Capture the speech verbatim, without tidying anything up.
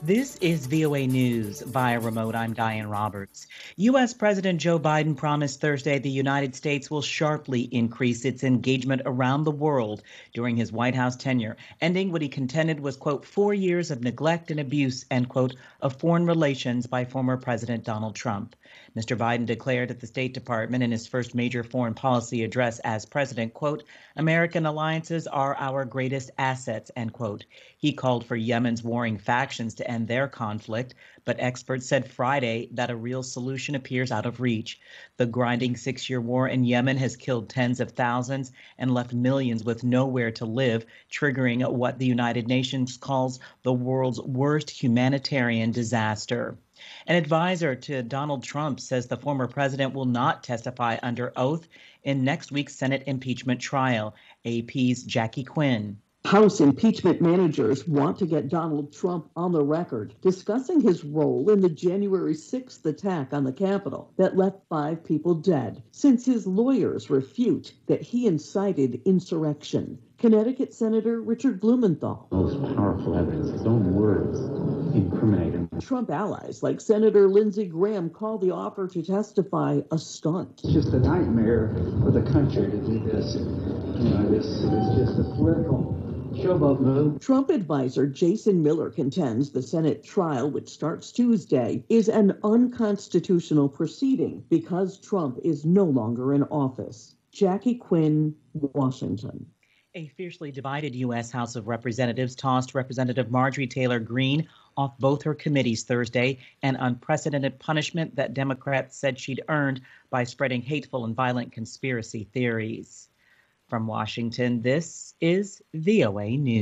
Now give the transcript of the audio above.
This is V O A News via remote. I'm Diane Roberts. U S. President Joe Biden promised Thursday the United States will sharply increase its engagement around the world during his White House tenure, ending what he contended was, quote, four years of neglect and abuse, end quote, of foreign relations by former President Donald Trump. Mister Biden declared at the State Department in his first major foreign policy address as president, quote, American alliances are our greatest assets, end quote. He called for Yemen's warring factions to end their conflict, but experts said Friday that a real solution appears out of reach. The grinding six-year war in Yemen has killed tens of thousands and left millions with nowhere to live, triggering what the United Nations calls the world's worst humanitarian disaster. An advisor to Donald Trump says the former president will not testify under oath in next week's Senate impeachment trial. A P's Jackie Quinn. House impeachment managers want to get Donald Trump on the record discussing his role in the January sixth attack on the Capitol that left five people dead, since his lawyers refute that he incited insurrection. Connecticut Senator Richard Blumenthal. Most powerful evidence, his own words incriminate him. Trump allies like Senator Lindsey Graham call the offer to testify a stunt. It's just a nightmare for the country to do this. You know, this is just a political showboat move. Trump advisor Jason Miller contends the Senate trial, which starts Tuesday, is an unconstitutional proceeding because Trump is no longer in office. Jackie Quinn, Washington. A fiercely divided U S. House of Representatives tossed Representative Marjorie Taylor Greene off both her committees Thursday, an unprecedented punishment that Democrats said she'd earned by spreading hateful and violent conspiracy theories. From Washington, this is V O A News.